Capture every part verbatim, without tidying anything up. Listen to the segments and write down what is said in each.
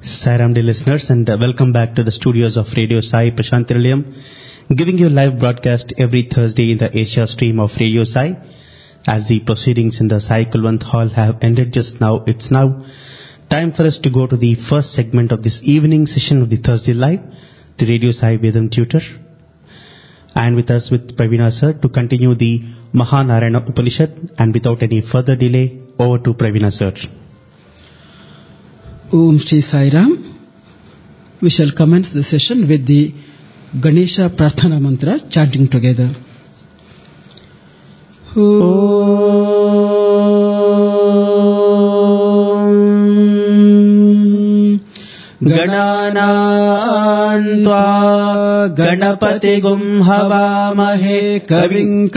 Sairam dear listeners, and uh, welcome back to the studios of Radio Sai Prashanthirilayam, giving you live broadcast every Thursday in the Asia stream of Radio Sai. As the proceedings in the Sai Kulwant Hall have ended just now, it's now time for us to go to the first segment of this evening session of the Thursday Live, the Radio Sai Vedam Tutor. And with us with Pravina sir to continue the Mahanarayana Upanishad, and without any further delay, over to Pravina sir. Om Shri Sai Ram. We shall commence the session with the Ganesha Prarthana Mantra, chanting together. Om Gananaan Tva Ganapatigum Havamahe Kavim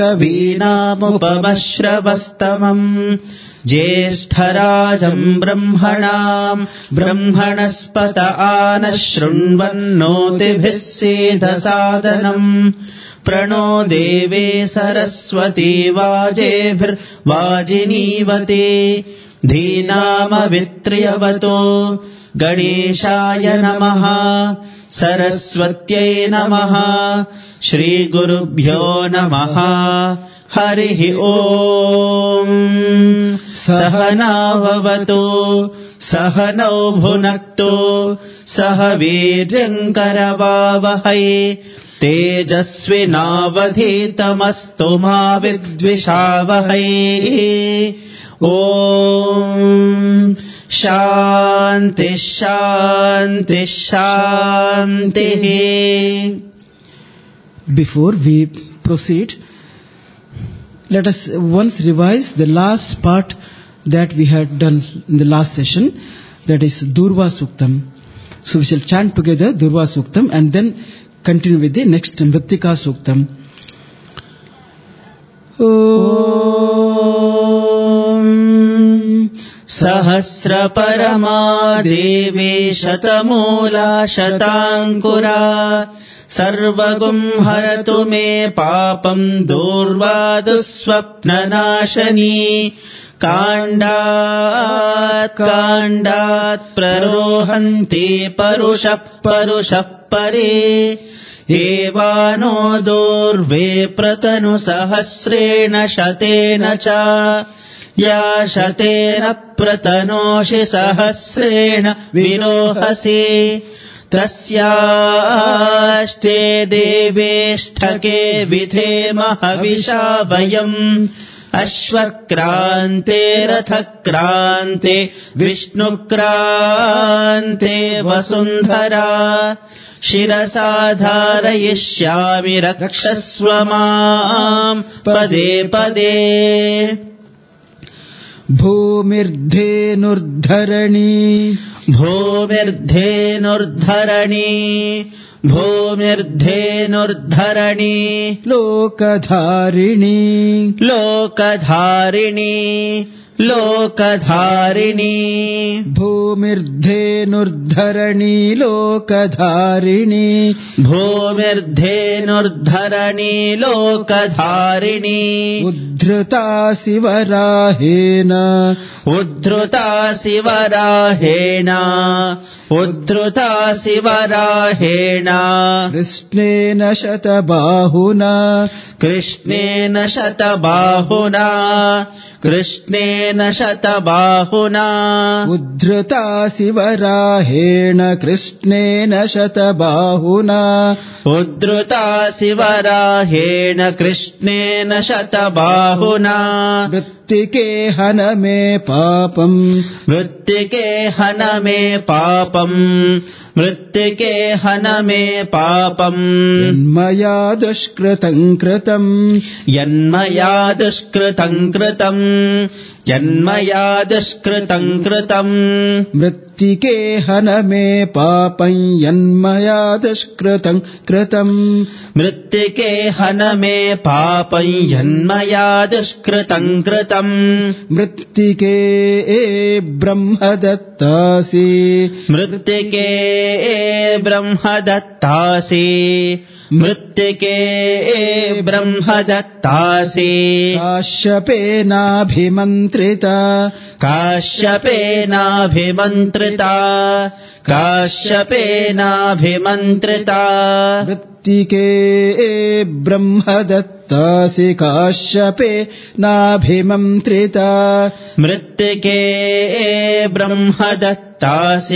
Kavinamupamashravastamam ज्येष्ठराजम् ब्रह्मणाम् ब्रह्मणस्पत आनशृण्वन्नोतिभिः सीदसादनम् प्रणो देवे सरस्वती वाजेभिर्वाजिनीवते धीनामवित्र्यवतो गणेशाय नमः सरस्वत्यै नमः श्रीगुरुभ्यो नमः हरिः ओम् सहनाववतु सहनौ भुनक्तु सह वीर्यङ्करवावहै तेजस्विनावधीतमस्तु मा विद्विषावहै ॐ शान्तिः शान्तिः शान्तिः. Before we proceed, let us once revise the last part that we had done in the last session, that is Durva Suktam. So we shall chant together Durva Suktam and then continue with the next Mrittika Suktam. Om Sahasra Parama Devi Shatamula Shatankura Sarvagum haratu me papam durvadusvapnanashani kandat kandat prarohanti parushap parushap pare evano durve pratanu sahasrena shatena cha ya shatena pratanoshi sahasrena virohase तस्याष्टे देवेष्ठके विधेमः हविषा वयम् अश्वक्रान्ते रथक्रान्ते विष्णुक्रान्ते वसुन्धरा शिरसा धारयिष्यामि रक्षस्व माम् पदे पदे. भूमिर्धेनुर्धरणी भूमिर्धेनुर्धरणी भूमिर्धेनुर्धरणी लोकधारिणी लोकधारिणी लोकधारिणी भूमिर्धेनुर्धरणी लोकधारिणी भूमिर्धेनुर्धरणी लोकधारिणी उद्धृता शिवराहेन उद्धृता शिवराहेण उद्धृता शिवराहेण कृष्णेन शतबाहुना कृष्णेन शतबाहुना कृष्णेन शतबाहुना उद्धृता शिवराहेण कृष्णेन शतबाहुना उद्धृता शिवराहेण कृष्णेन शतबाहुना मृत्तिके हन मे पापम् मृत्तिके हन मे पापम् मृत्तिके हन मे पापम् यन्मया दुष्कृतम् कृतम् यन्मया दुष्कृतम् कृतम् यन्मया दुष्कृतम् कृतम् मृत्तिके हन मे पापम् यन्मया दुष्कृतम् कृतम् मृत्तिके हन मे पापम् यन्मया दुष्कृतम् कृतम् मृत्तिके ब्रह्मदत्तासि मृत्तिके ब्रह्मदत्तासि मृत्तिके ब्रह्मदत्तासि काश्यपेनाभिमन्त्रिता काश्यपेनाभिमन्त्रिता काश्यपेनाभिमन्त्रिता मृत्तिके ब्रह्मदत्तासि काश्यपेनाभिमन्त्रिता मृत्तिके ब्रह्मदत्तासि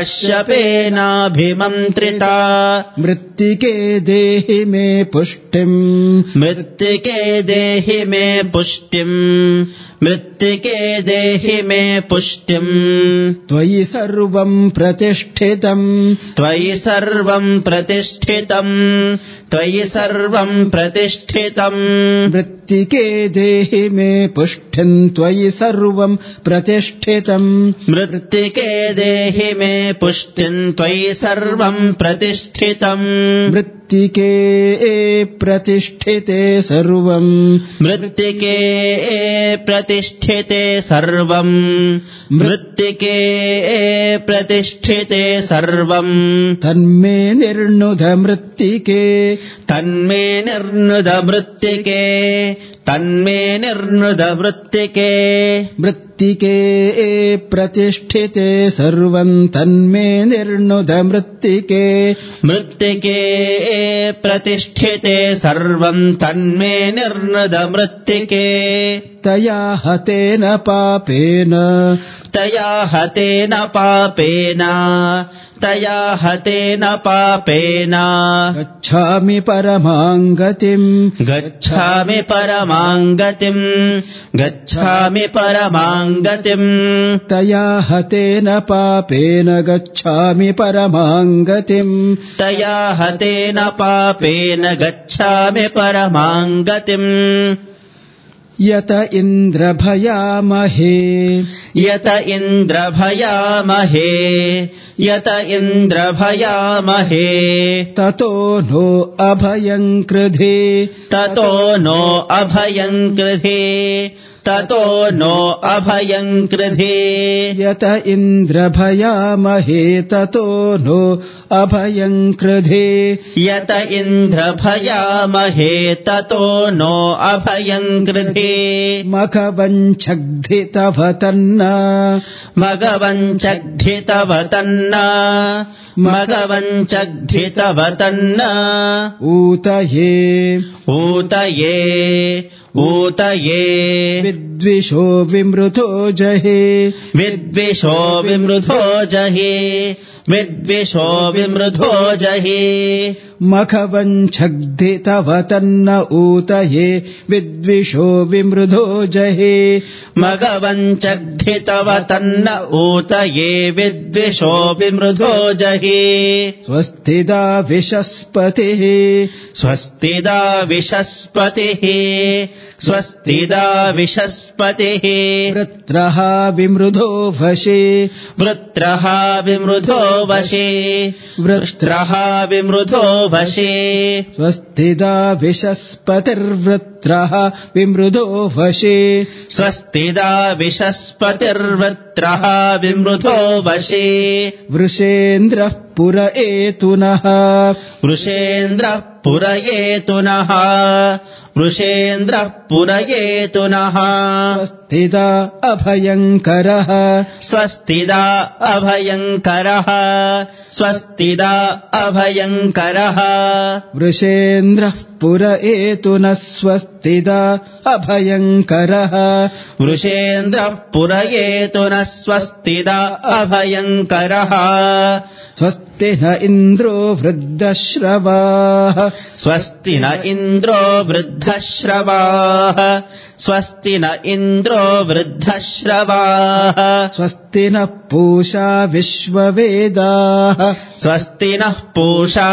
काश्यपेनाभिमन्त्रिता मृत्तिके देहि मे पुष्टिम् मृत्तिके देहि मे पुष्टिम् मृत्तिके देहि मे पुष्टिम् त्वयि सर्वम् प्रतिष्ठितम् त्वयि सर्वम् प्रतिष्ठितम् त्वयि सर्वम् प्रतिष्ठितम् मृत्तिके देहि मे पुष्टिम् त्वयि सर्वम् प्रतिष्ठितम् मृत्तिके देहि मे पुष्टिम् त्वयि सर्वम् प्रतिष्ठितम् मृत्तिके प्रतिष्ठिते सर्वम् मृत्तिके प्रतिष्ठिते सर्वम् मृत्तिके प्रतिष्ठिते सर्वम् तन्मे निर्णुद मृत्तिके तन्मे निर्णुद मृत्तिके तन्मे निर्णुद मृत्तिके मृत्तिके प्रतिष्ठिते सर्वम् तन्मे निर्णुद मृत्तिके मृत्तिके प्रतिष्ठिते सर्वम् तन्मे निर्णुद मृत्तिके तया हतेन पापेन तया हतेन पापेन तया हतेन पापेन गच्छामि परमां गतिम् गच्छामि परमां गतिम् गच्छामि परमां गतिम् तया हतेन पापेन गच्छामि परमां गतिम् तया हतेन पापेन गच्छामि परमां गतिम् यत इन्द्रभयामहे यत इन्द्रभयामहे यत इन्द्रभयामहे ततो नो अभयं कृधे ततो नो अभयं कृधे ततो नो अभयं कृधे यत इन्द्रभयामहे ततो नो अभयं कृधे यत इन्द्रभयामहे ततो नो अभयं कृधे मघवञ्छग्धि तव तन्न मघवञ्छग्धि तव तन्न मघवञ्छग्धि तव तन्न ऊतये ऊतये ऊतये विद्विषो विमृतो जहे विद्विषो विमृधो जहि विद्विषो विमृधो जहि मघवञ्छग्धि तव तन्न ऊतये विद्विषो विमृधो जहे मघवञ्छग्धि तव तन्न ऊतये विद्विषो विमृधो जहि स्वस्तिदा विशस्पतिः स्वस्तिदा विशस्पतिः स्वस्तिदा विशस्पतिः वृत्रः विमृधो वशे वृत्रः विमृधो वशे वृत्रः विमृधो वशे स्वस्तिदा विशस्पतिर्वृत्रः विमृधो वशे स्वस्तिदा विशस्पतिर्वृत्रः विमृधो वशे वृषेन्द्रः पुर एतुनः वृषेन्द्रः पुरयेतुनः वृषेन्द्रः पुरयेतुनः स्वस्तिदा अभयङ्करः स्वस्तिदा अभयङ्करः स्वस्तिदा अभयङ्करः वृषेन्द्रः पुर एतुनः स्वस्तिदा अभयङ्करः वृषेन्द्रः पुरयेतुनः स्वस्तिदा अभयङ्करः स्वस्ति न इन्द्रो वृद्धश्रवाः स्वस्ति न इन्द्रो वृद्धश्रवाः स्वस्ति न इन्द्रो वृद्धश्रवाः स्वस्ति नः पूषा विश्ववेदाः स्वस्ति नः पूषा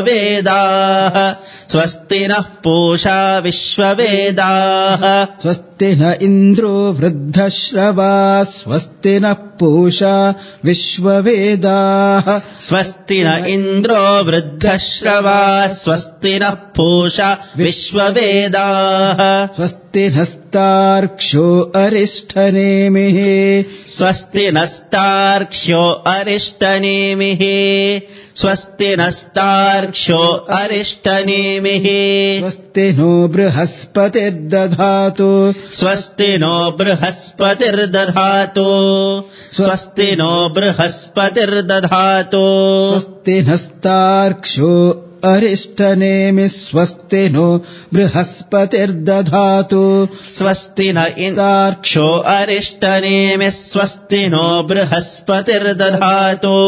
विश्ववेदाः स्वस्ति नः पूषा विश्ववेदाः स्वस्ति स्वस्ति न इन्द्रो वृद्धश्रवा स्वस्ति नः पूषा विश्ववेदाः स्वस्ति न इन्द्रो वृद्धश्रवा स्वस्ति नः पूषा विश्ववेदाः स्वस्ति नस्तार्क्ष्यो अरिष्ठनेमिः स्वस्ति नस्तार्क्ष्यो अरिष्टनेमिः स्वस्ति नस्तार्क्ष्यो अरिष्टनेमिः स्वस्ति नो बृहस्पतिर्दधातु स्वस्ति नो बृहस्पतिर्दधातु स्वस्ति नो बृहस्पतिर्दधातु स्वस्ति नस्तार्क्ष्यो अरिष्टनेमिः स्वस्ति नो बृहस्पतिर्दधातु स्वस्ति न इन्द्रार्क्ष्यो अरिष्टनेमिः स्वस्ति नो बृहस्पतिर्दधातु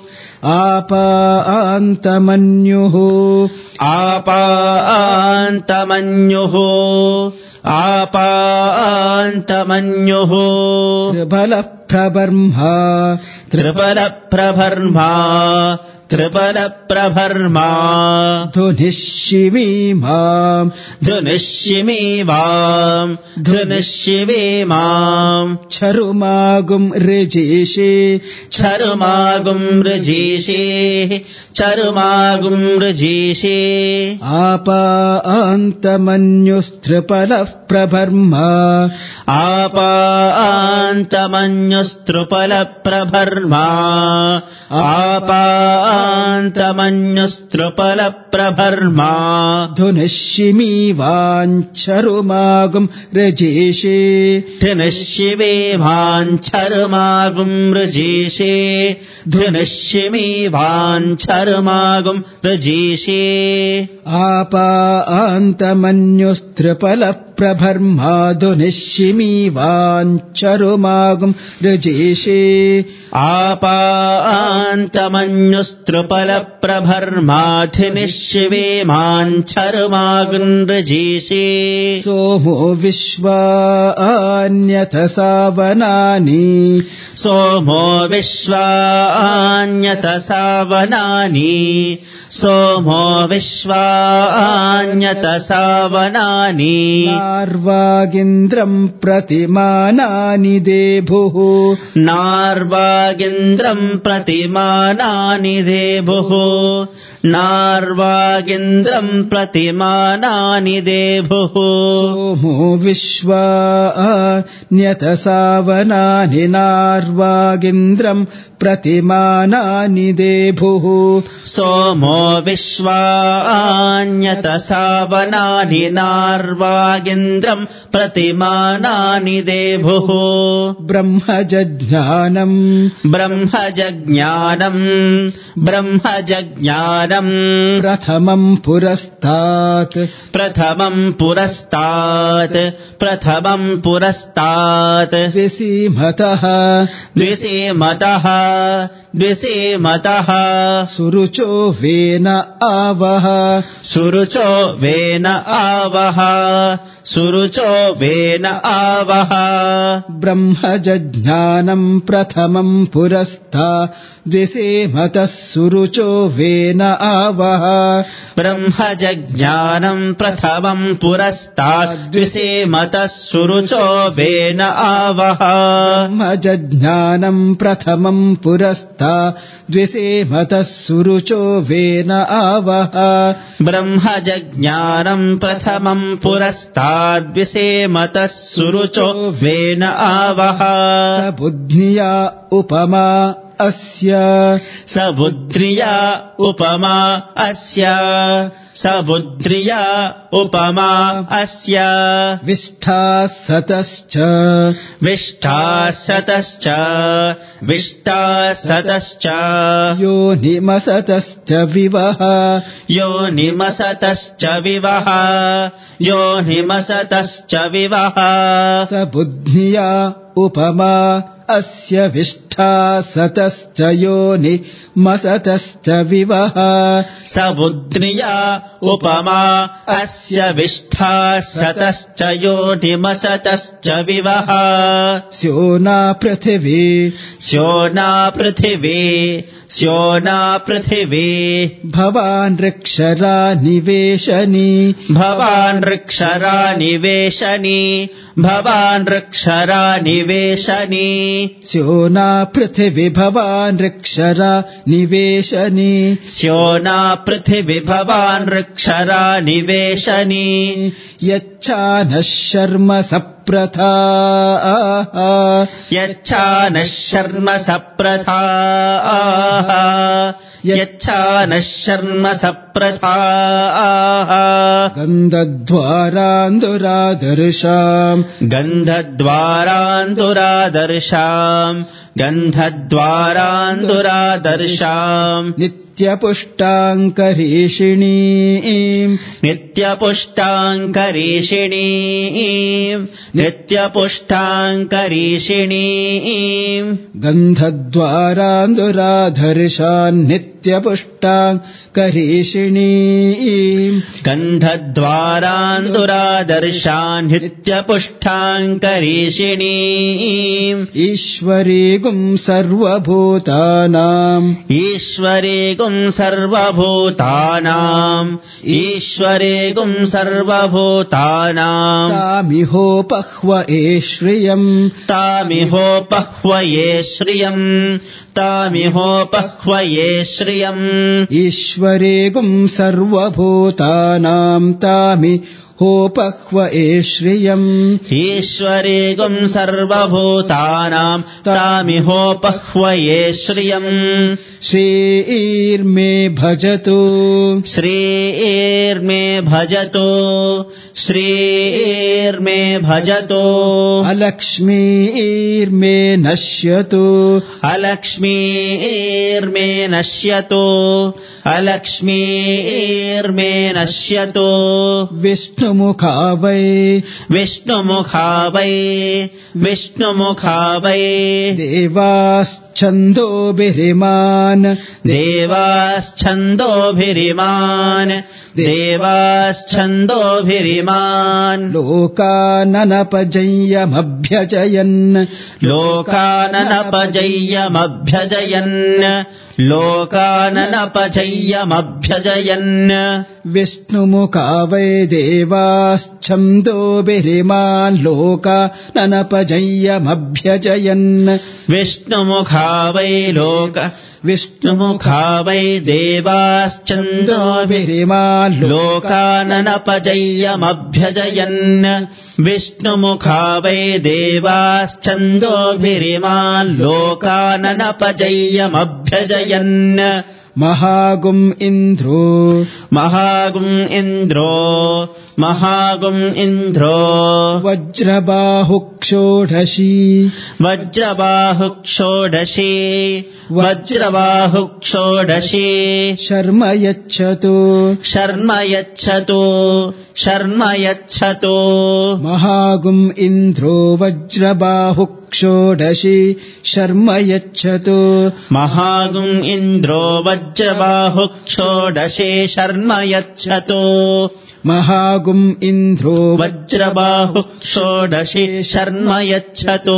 आपान्तमन्युः आपान्तमन्युः आपान्तमन्युः त्रिबलप्रबर्मा त्रिबलप्रभर्मा त्रिबलप्रभर्मा धुनिश्शिवीमाम् धुनिश्शिवीमाम् धुनिश्शिवीमाम् चरुमागुम् ऋजीषे चरुमागुम् ऋजीषे चरुमागुम् ऋजीषे आपान्तमन्युस्त्रिपलः प्रभर्मा आपान्तमन्युस्त्रिपलप्रभर्मा आपान्तमन्युस्त्रिपलप्रभर्मा धुनिश्शिमीवाञ्चरुमागुम् ऋजीषे धुनिश्शिवीवाञ्चरुमागुम् ऋजीषे धुनिश्शिवीवाञ्चरुमागुम् ऋजीषे आपान्तमन्युस्त्रिपलः प्रभर्मा धुनिश्शिमीवाञ्चरुमागुम् ऋजीषे आपान्तमन्युस्त्रिपलप्रभर्मा धुनिश्शिवीवाञ्चरुमागुम् ऋजीषे सोमो विश्वान्यतसावनानि सोमो विश्वान्यतसावनानि सोमो विश्वान्यतसावनानि नार्वागिन्द्रम् प्रतिमानानि देभुः नार्वागिन्द्रम् प्रतिमानानि देभुः नार्वागिन्द्रम् प्रतिमानानि देभुः सोमो विश्वान्यतसावनानि नार्वागिन्द्रम् प्रतिमानानि देभुः सोमो विश्वान्यतसावनानि नार्वागिन्द्रम् प्रतिमानानि देभुः ब्रह्मजज्ञानम् ब्रह्मजज्ञानम् ब्रह्मजज्ञानम् प्रथमम् पुरस्तात् प्रथमम् पुरस्तात् प्रथमम् पुरस्तात् द्विसीमतः द्विसीमतः द्विसीमतः सुरुचो वेन आवः सुरुचो वेन आवः सुरुचो वेन आवः ब्रह्मजज्ञानम् प्रथमम् पुरस्तात् द्विसीमतः सुरुचो वेन आवः ब्रह्मजज्ञानम् प्रथमम् पुरस्तात् द्विसीमतः सुरुचो वेन आवः ब्रह्मजज्ञानम् प्रथमम् पुरस्तात् द्विसीमतः सुरुचो वेन आवः ब्रह्मजज्ञानम् प्रथमम् पुरस्तात् द्विसीमतः सुरुचो वेन आवः बुद्ध्या उपमा अस्य सबुद्ध्या उपमा अस्य सबुद्ध्या उपमा अस्य विष्ठा सतश्च विष्ठा सतश्च विष्ठा सतश्च योनिमसतश्च विवः योनिमसतश्च विवः योनिमसतश्च विवः सबुद्ध्या उपमा अस्य विष्ठा सतश्च योनि मसतश्च विवः सबुद्ध्या उपमा अस्य विष्ठा सतश्च योनिमसतश्च विवः स्योना पृथिवी स्योना पृथिवी स्योना पृथिवी भवान् ऋक्षरा निवेशनी भवान् ऋक्षरा निवेशनी भवान् ऋक्षरा निवेशनी स्योना पृथिवी भवान् ऋक्षरा निवेशनी स्योना पृथिवी भवान् ऋक्षरा निवेशनी यच्छानः शर्म सप्रथा यच्छानः शर्म सप्रथा यच्छानः शर्म सप्रथा गन्धद्वारान्दुरादर्शाम् गन्धद्वारान्दुरादर्शाम् गन्धद्वारान्दुरादर्शाम् नित्यपुष्टाङ्करीषिणीम् नित्यपुष्टाङ्करीषिणीम् नित्यपुष्टाङ्करीषिणीम् गन्धद्वारान्दुरादर्शान् नित्यपुष्टाङ्करीषिणीम् गन्धद्वारान्दुरादर्शान् नित्यपुष्टाङ्करीषिणीम् ईश्वरीगुम् सर्वभूतानाम् ईश्वरीगुम् सर्वभूतानाम् ईश्वरीगुम् सर्वभूतानाम् तामिहोपह्वये श्रियम् तामिहोपह्वये श्रियम् तामिहोपह्वये श्रियम् ईश्वरेगुम् सर्वभूतानाम् तामि होपह्वये श्रियम् ईश्वरेगुम् सर्वभूतानाम् तामिहोपह्वये श्रियम् श्रीर्मे भजतु श्रीर्मे भजतु श्रीर्मे भजतु अलक्ष्मीर्मे नश्यतु अलक्ष्मीर्मे नश्यतु अलक्ष्मीर्मे नश्यतु विष्णुमुखा वै विष्णुमुखा वै विष्णुमुखा वै देवाश्छन्दोभिरिमान् देवाश्छन्दोभिरिमान् देवाश्छन्दोभिरिमान् लोकाननपजय्यमभ्यजयन् लोकाननपजय्यमभ्यजयन् लोकाननपजय्यमभ्यजयन् विष्णुमुखा वै देवाश्छन्दोभिरिमान् लोकाननपजय्यमभ्यजयन् विष्णुमुखा वै लोक विष्णुमुखा वै देवाश्छन्दोभिरिमान् लोकाननपजय्यमभ्यजयन् विष्णुमुखा वै देवाश्छन्दोभिरिमान् लोकाननपजय्यमभ्यजयन् महागुम् इन्द्रो महागुम् इन्द्रो महागुम् इन्द्रो वज्रबाहुक्षोडशी वज्रबाहुक्षोडशी वज्रबाहुक्षोडशी शर्म यच्छतु शर्म यच्छतु शर्म यच्छतु महागुम् इन्द्रो वज्रबाहुक्षोडशी शर्म यच्छतु महागुम् इन्द्रो वज्रबाहुक्षोडशी शर्म यच्छतु महागुम् इन्द्रो वज्रबाहुक्षोडशी शर्म यच्छतु.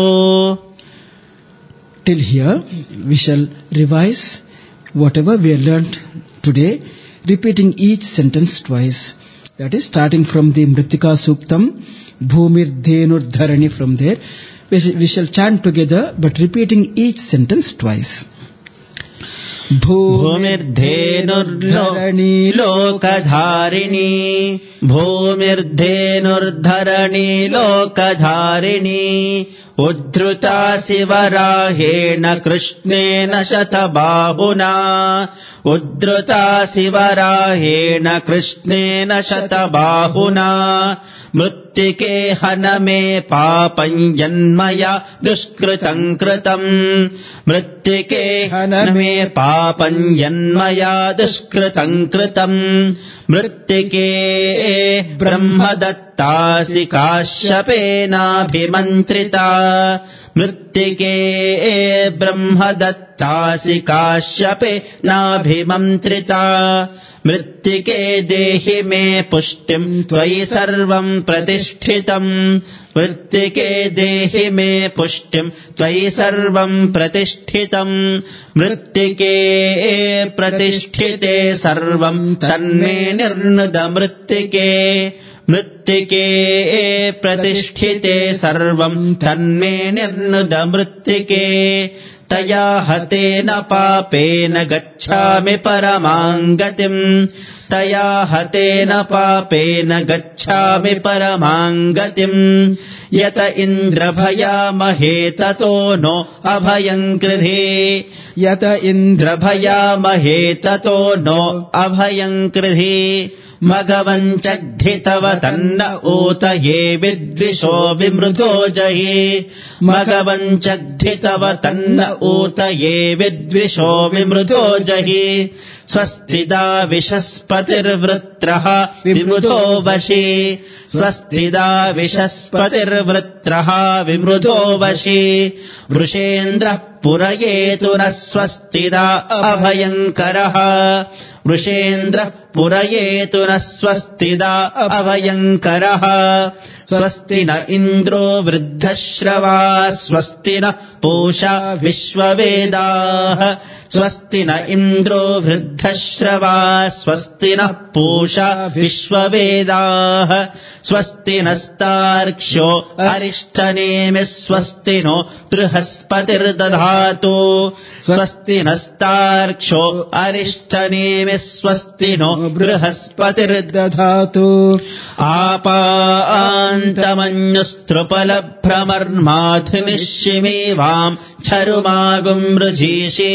Till here we shall revise whatever we have learnt today, repeating each sentence twice. That is starting from the Mritika Suktam, Bhumir Dhenur Dharani, from there. We shall chant together but repeating each sentence twice. भूमिर्धेनुर्धरणी लोकधारिणी भूमिर्धेनुर्धरणी लोकधारिणी उद्धृता शिवराहेण कृष्णेन शतबाहुना उद्धृता शिवराहेण कृष्णेन शतबाहुना मृत्तिके हन मे पापं यन्मया दुष्कृतं कृतं मृत्तिके हन मे पापं यन्मया दुष्कृतं कृतं मृत्तिके ब्रह्मदत्तासि काश्यपेनाभिमन्त्रिता मृत्तिके ब्रह्मदत्तासि काश्यपेनाभिमन्त्रिता मृत्तिके देहि मे पुष्टिं त्वयि सर्वं प्रतिष्ठितम् मृत्तिके देहि मे पुष्टिं त्वयि सर्वं प्रतिष्ठितम् मृत्तिके प्रतिष्ठिते सर्वं तन्मे निर्नुद मृत्तिके मृत्तिके प्रतिष्ठिते सर्वं तन्मे निर्नुद मृत्तिके तया हतेन पापेन गच्छामि परमां गतिम् तया हतेन पापेन गच्छामि परमां गतिम् यत इन्द्रभयामहे ततो नो अभयं कृधे यत इन्द्रभयामहे ततो नो अभयं कृधे मघवञ्चग्धितव तन्न ऊत ये विद्विषो विमृतो जहि मघवञ्चग्धितव तन्न ऊत ये विद्विषो विमृतो जहि स्वस्तिदा विशस्पतिर्वृत्रः विमृतो वशे स्वस्तिदा विशस्पतिर्वृत्रः विमृतो वशे वृषेन्द्रः पुरयेतु न स्वस्तिदा अभयङ्करः वृषेन्द्रः पुरयेतु न स्वस्तिदा अभयङ्करः स्वस्ति न इन्द्रो वृद्धश्रवा स्वस्ति न पूषा विश्ववेदाः स्वस्ति न इन्द्रो वृद्धश्रवा स्वस्ति न पूषा विश्ववेदाः स्वस्ति नस्तार्क्ष्यो अरिष्टनेमि स्वस्ति नो बृहस्पतिर्दधातु स्वस्ति नस्तार्क्ष्यो अरिष्टनेमि स्वस्ति नो बृहस्पतिर्दधातु आपान्तमन्युस्त्रुपलभ्रमर्माधिनिश्चिमेवाम् छरुमागुम् मृजीषे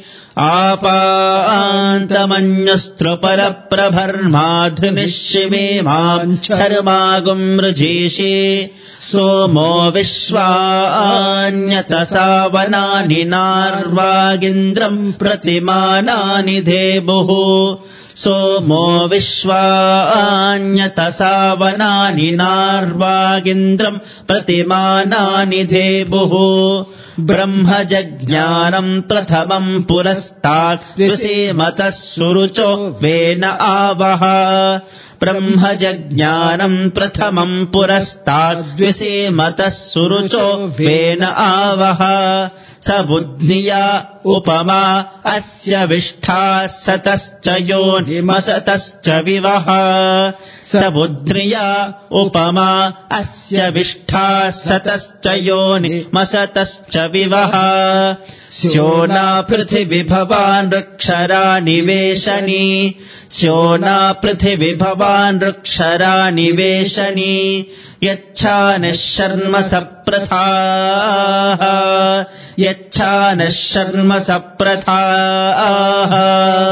आपान्तमन्युस्त्रुपलप्रभर्माधिनिश्चिमेवाम् छरुमागुम् मृजीषे सोमो विश्वान्यतसा वनानि नार्वागिन्द्रम् प्रतिमानानि धेमुः सोमो विश्वान्यतसा वनानि नार्वागिन्द्रम् प्रतिमानानि धेमुः ब्रह्मजज्ञानम् प्रथमम् पुरस्तात् द्विषेमतः सुरुचो वेन आवह ब्रह्मजज्ञानम् प्रथमम् पुरस्तात् द्विषेमतः सुरुचो वेन आवह स बुद्ध्या उपमा अस्य विष्ठा सतश्च योनिमसतश्च विवः स बुद्ध्या उपमा अस्य विष्ठा सतश्च योनिमसतश्च विवः स्योना पृथिविभवान् ऋक्षरा निवेशनी स्योना पृथिविभवान् ऋक्षरा निवेशनी यच्छानः शर्म सप्रथाः यच्छानः शर्म सप्रथाः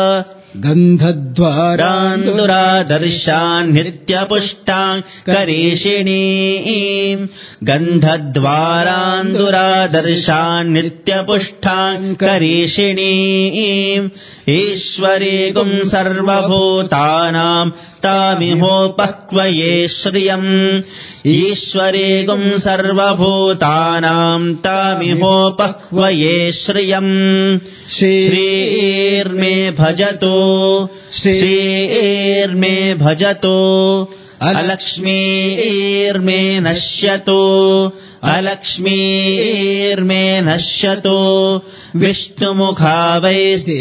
गन्धद्वारान्दुरादर्शान् नित्यपुष्टान् करीषिणीम् गन्धद्वारान्दुरादर्शान् नित्यपुष्टान् करीषिणीम् ईश्वरीगुम् सर्वभूतानाम् तामिहोपक्वये श्रियम् ईश्वरीगुम् सर्वभूतानाम् तामिहोपक्वये श्रियम् श्रीर्मे भजतु श्रीर्मे भजतु अलक्ष्मीर्मे नश्यतु अलक्ष्मीर्मे नश्यतु विष्णुमुखा वै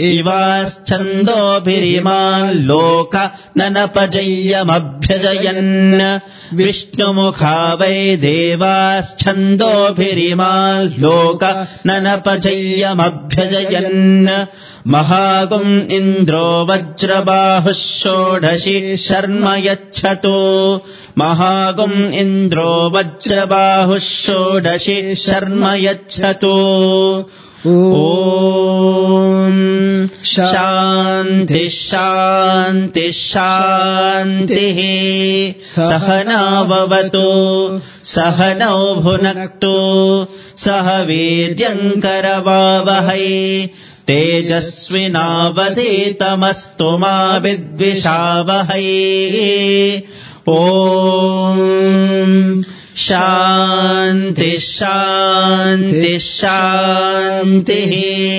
देवाश्छन्दोभिरिमान् लोक ननपजय्यमभ्यजयन् विष्णुमुखा वै देवाश्छन्दोभिरिमान् लोक ननपजय्यमभ्यजयन् महागुम् इन्द्रो वज्रबाहुः षोडशी शर्म यच्छतु महागुम् इन्द्रो वज्रबाहुः षोडशी शर्म यच्छतु ॐ शान्ति शान्ति शान्तिः सहनाववतु सहनौ भुनक्तु सह वीर्यङ्करवावहै तेजस्विनावधीतमस्तु मा विद्विषावहै ॐ शान्ति शान्ति शान्तिः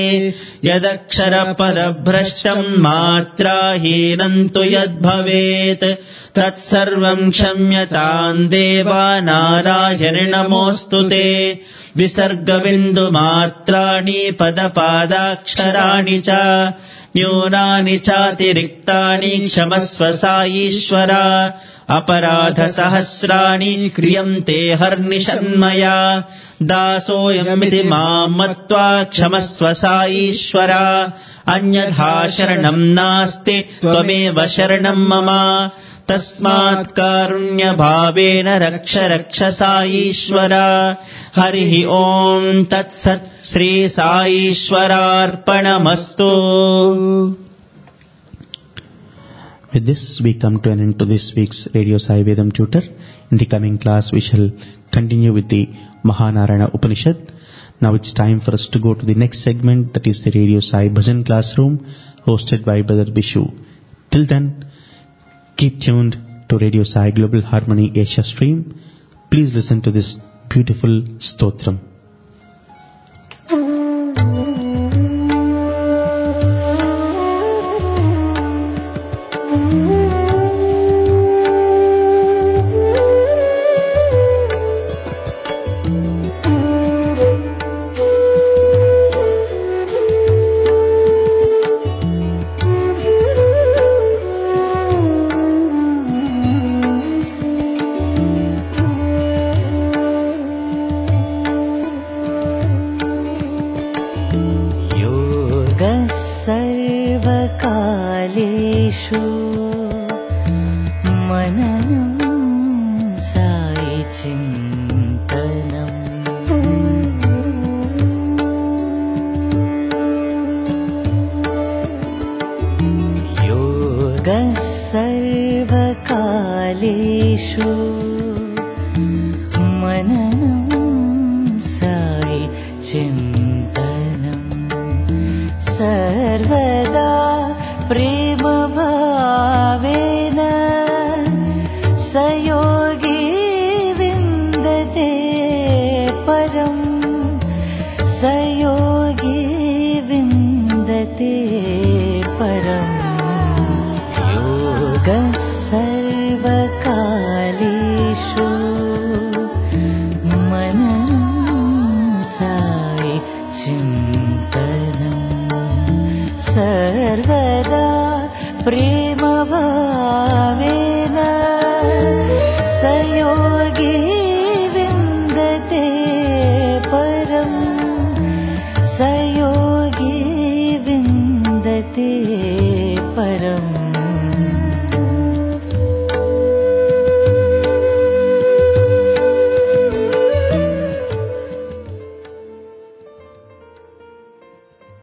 यदक्षरपदभ्रष्टम् मात्राहीनम् तु यद्भवेत् तत्सर्वम् क्षम्यताम् देवा नारायण नमोऽस्तु ते విసర్గబిందుమాత్రాణి పదపాదాక్షరాణి చ న్యూనాని చాతిరిక్తాని క్షమస్వ సాయీశ్వర అపరాధ సహస్రాణి క్రియంతే హర్నిషన్మయా దాసోయమితి మాం మత్వా క్షమస్వ సాయీశ్వర అన్యథా శరణం నాస్తి త్వమేవ శరణం మమ తస్మాత్ కారుణ్య భావేన రక్ష రక్ష సాయీశ్వర. హరి ఓం తత్సత్. Shri సాయీశ్వరార్పణమస్తు. With this, we come to an end to this week's Radio Sai Vedam tutor. In the coming class, we shall continue with the Mahanarayana Upanishad. Now it's time for us to go to the next segment, that is the Radio Sai Bhajan Classroom, hosted by Brother Bishu. Till then, keep tuned to Radio Sai Global Harmony Asia Stream. Please listen to this beautiful stotram. Prema భావేన సయోగి